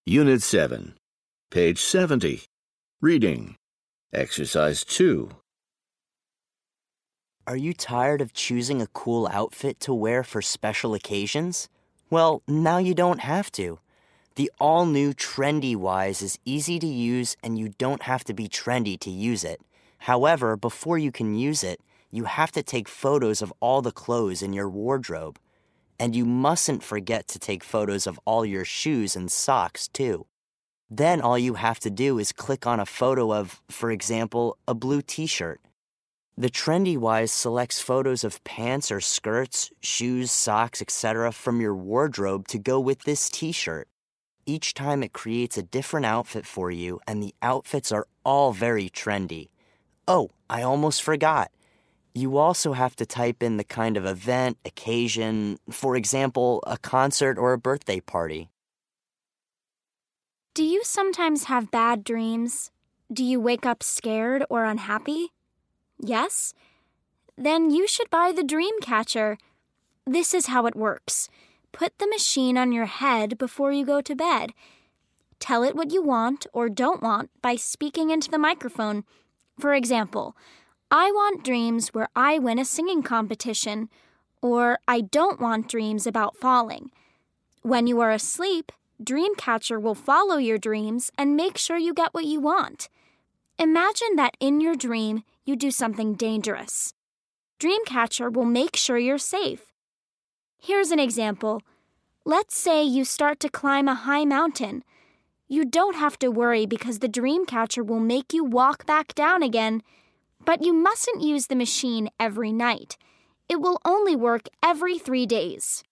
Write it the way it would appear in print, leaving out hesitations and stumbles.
Unit 7, page 70. Reading. Exercise 2. Are you tired of choosing a cool outfit to wear for special occasions? Well, now you don't have to. The all-new Trendy Wise is easy to use and you don't have to be trendy to use it. However, before you can use it, you have to take photos of all the clothes in your wardrobe. And you mustn't forget to take photos of all your shoes and socks, too. Then all you have to do is click on a photo of, for example, a blue t-shirt. The Trendy Wise selects photos of pants or skirts, shoes, socks, etc. from your wardrobe to go with this t-shirt. Each time it creates a different outfit for you, and the outfits are all very trendy. Oh, I almost forgot. You also have to type in the kind of event, occasion, for example, a concert or a birthday party. Do you sometimes have bad dreams? Do you wake up scared or unhappy? Yes? Then you should buy the Dreamcatcher. This is how it works. Put the machine on your head before you go to bed. Tell it what you want or don't want by speaking into the microphone. For example, I want dreams where I win a singing competition, or I don't want dreams about falling. When you are asleep, Dreamcatcher will follow your dreams and make sure you get what you want. Imagine that in your dream, you do something dangerous. Dreamcatcher will make sure you're safe. Here's an example. Let's say you start to climb a high mountain. You don't have to worry because the Dreamcatcher will make you walk back down again. But you mustn't use the machine every night. It will only work every 3 days.